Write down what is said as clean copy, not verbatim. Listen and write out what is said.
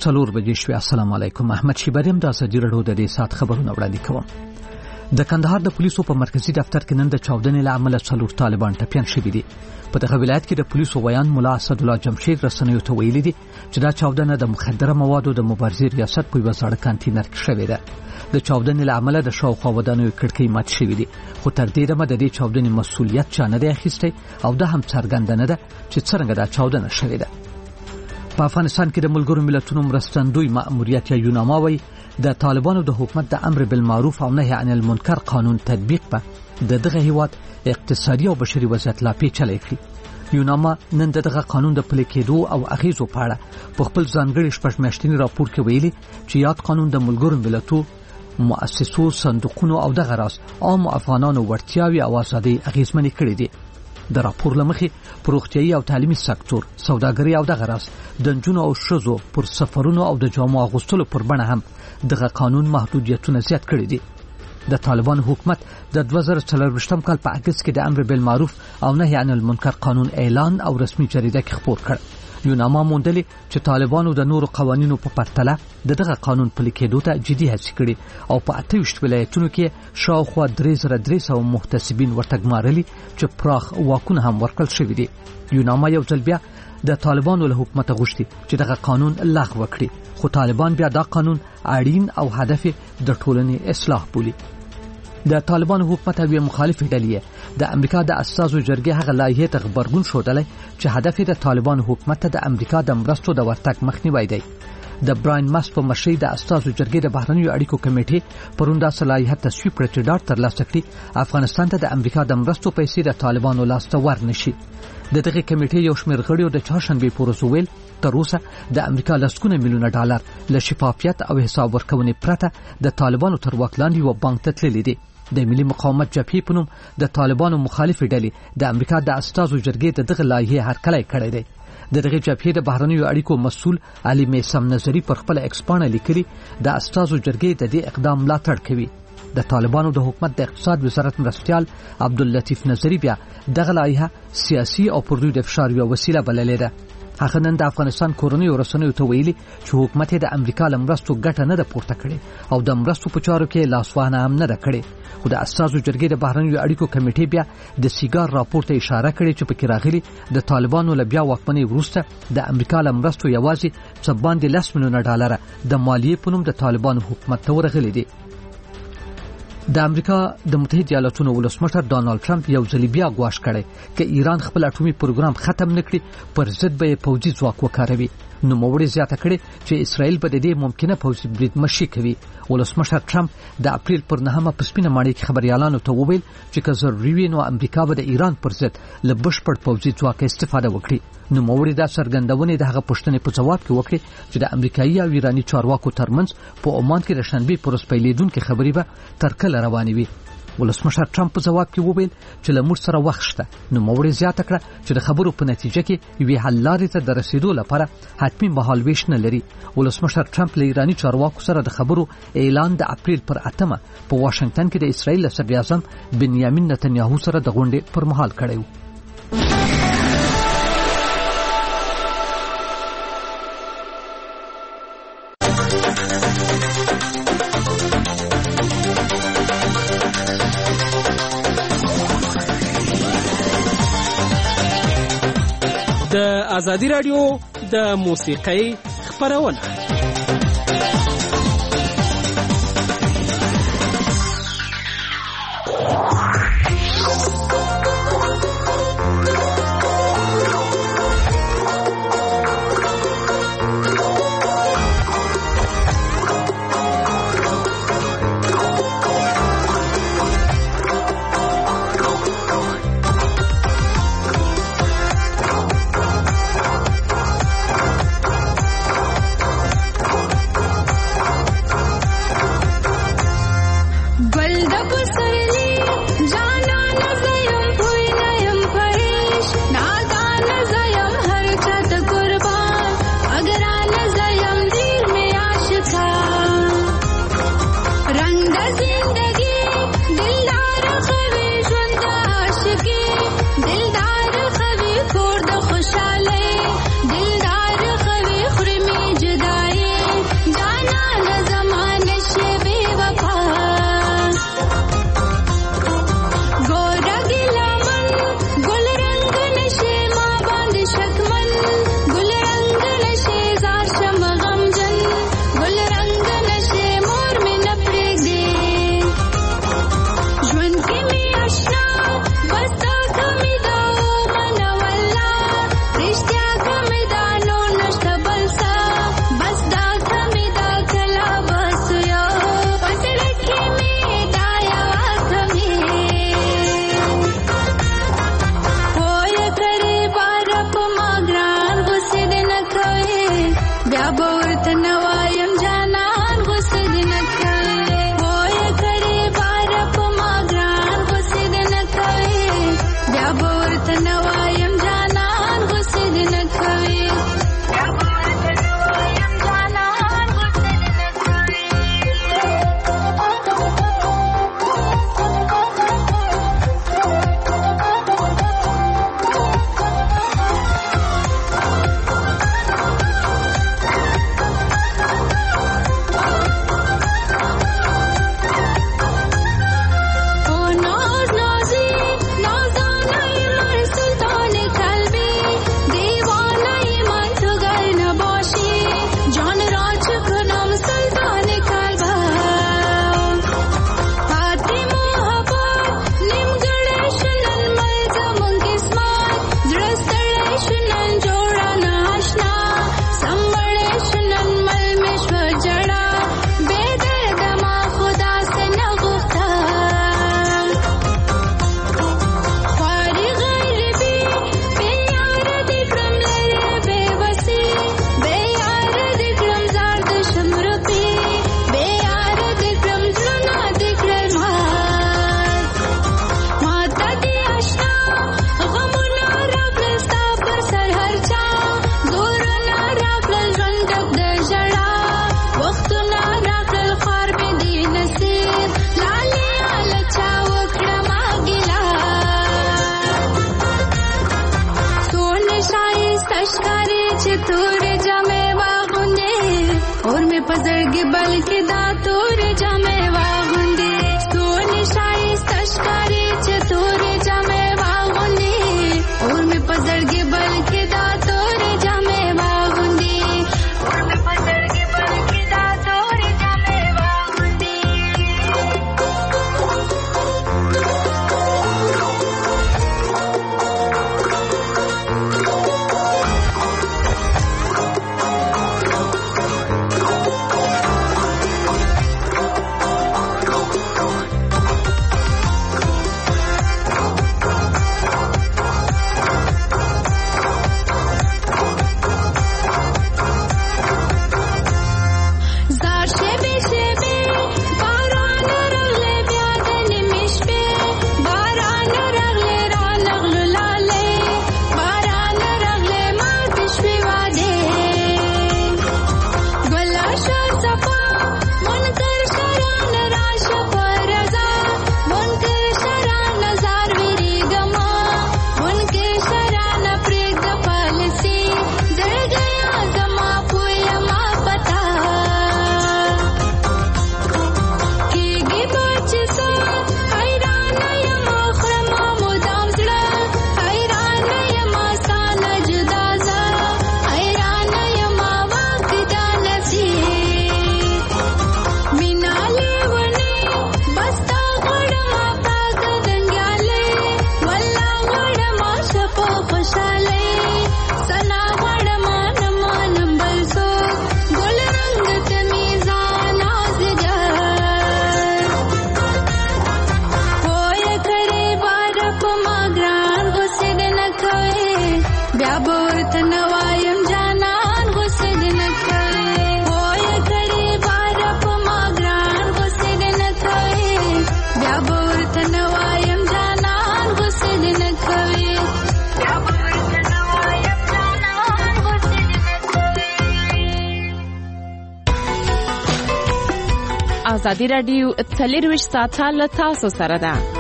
4 بجې شوې. السلام علیکم. احمد شیبریم د ازادي راډیو د دې سات خبرونه وړاندې کوم. د کندهار د پولیسو په مرکزی دفتر کې نن د چاودنې له امله 4 طالبان ټپيان شوي دي. په دغه ولایت کې د پولیسو ویان مولا اسد الله جمشید رسنیو ته ویلي دي چې دا چاودنه د مخدره موادو د مبارزې ریاست په یو ځړ کانټینر کې شوې ده. د چاودنې له امله د شاوخوا ودانیو کړکۍ مات شوې دي، خو تر دې دمه د دې چاودنې مسؤلیت چا نه دی اخیستی او دا هم څرګنده نه ده چې څنګه دا چاودنه شوې ده. په افغانستان کې د ملګرو ملتونو مرستندوی مأموریت یا یوناما وایي د طالبانو د حکومت د امر بالمعروف او نهي عن المنکر قانون تطبیق په دغه هیواد اقتصادي او بشري وضعیت لا پیچلی کړي. یوناما نن دغه قانون د پلي کېدو او اغیزو په اړه په خپل ځانګړي شپږمیاشتني راپور کې ویلي چې یاد قانون د ملګرو ملتونو مؤسسو صندوقونو او دغه راس عام افغانانو ورتیاوي او ازادي اغیزمنې کړې دي. د راپور لمخې پروختیايي او تعلیمي سکتور، سوداګري او دغه راس د نجونو او ښځو پر سفرونو او د جامو اغوستلو پر بڼه هم دغه قانون محدودیتونه زیات کړي دي. د طالبان حکومت د 2024 کال په اگست کې د امر بالمعروف او نهي عن المنکر قانون اعلان او رسمي جریده کې خپور کړ. یوناما موندلې چې طالبانو د نورو قوانینو په پرتله دغه قانون پلي کېدو ته جدي هڅې کړې او په 28 ولایتونو کې شاوخوا 3300 محتسبین ورته ګمارلي چې پراخ واکونه هم ورکړل شوي دي. یوناما یو ځل بیا د طالبانو له حکومت غوښتي چې دغه قانون لغوه کړي، خو طالبان بیا دا قانون اړین او هدف د ټولنې اصلاح بولي. د طالبانو حکومت او مخالف ډلې د امریکا د اساسو جرګې هغه لایحه ته خبرګون شودلې چې هدف د طالبانو حکومت ته د امریکا د مرستو د ورتګ مخنیوي دی. د براین ماس په مشرۍ د اساسو جرګې د بهرنیو اړیکو کمیټې پروندا صلاحیت تصویب کړ چې ډاټ ترلاسه کړي افغانستان ته د امریکا د مرستو پیسې د طالبانو لاس ته ورنشي. دغه کمیټې یو شمېر غړیو د چهارشنبه پورز ویل تر اوسه د امریکا لسګونه میلیونه ډالر له شفافیت او حساب ورکونې پرته د طالبانو تر واک لاندې و بانک ته تللي دي. د ملي مقاومت جبهې په نوم د طالبانو مخالف ډلې د امریکا د اساسو جرګې دغه لایحه هرکلی کړی دی. دغه جبهې د بهرنیو اړیکو مسؤل علي میسم نظری پر خپل ایکسپانه لیکلي د اساسو جرګې د دې اقدام ملاتړ کوي. د طالبانو د حکومت د اقتصاد وزارت مرستيال عبداللطیف نظری بیا دغه لایحه سیاسي او پر دوی د فشار یو وسیله بللې ده. هغه نن د افغانستان کورنیو رسنیو ته ویلي چې حکومت د امریکا له مرستو ګټه نه ده پورته کړې او د مرستو په چارو کې لاسوهنه هم نه ده کړې. خو د اساسو جرګې د بهرنیو اړیکو کمیټې بیا د سیګار راپور ته اشاره کړې چې پکې راغلي د طالبانو له بیا واکمنۍ وروسته د امریکا له مرستو یوازې څه باندې 10 میلیونه ډالر د مالیې په نوم د طالبانو حکومت ته ورغلي دي. د امریکا د متحده ایالاتونو ولسمشر ډانلډ ټرمپ یو ځل بیا غواړي کړي چې ایران خپل اټومي پروګرام ختم نکړي پر ضد به پوځي ځواک وکاروي. نو موړي زیاته کړي چې اسرائیل په دې ممکنه پوځي برید مشي کوي. ولسمشر ټرمپ د اپریل پر 9 په سپینه ماڼۍ کې خبريالانو ته وویل چې که ضروري وي نو امریکا به د ایران پر ضد له بشپړ پوځي ځواک استفاده وکړي. نو موړي دا څرګندونه د هغه پښتنې په جواب کې وکړي چې د امریکایي او ایراني چارواکو ترمنځ په عمان کې د شنبه پر سپیلیدونکو خبري به تر کله روانې وي. ولسمشر ټرمپ په جواب کې وویل چې له موږ سره وخت شته. نو موړي زیاته کړه چې د خبرو په نتیجه کې یوه حل لارې ته د رسیدو لپاره حتمی مهالويش نه لري. ولسمشر ټرمپ له ایراني چارواکو سره د خبرو اعلان د اپریل پر 8 په واشنگټن کې د اسرائیل صدر اعظم بنیامین نتنیاهو سره د غونډې پر مهال کړی و. د ازادي رادیو د موسیقۍ خبرونه पजड़गे बल्कि दातूर जमे वागुंदी सोनी शाही तशकारी चतूर जमे वागुंदी और में पजड़गे बल्कि दातूर जमे वागुंदी और में पजड़गे बल्कि दातूर जमे वागुंदी ازادي راډیو 24 ساعته له تاسو سره ده.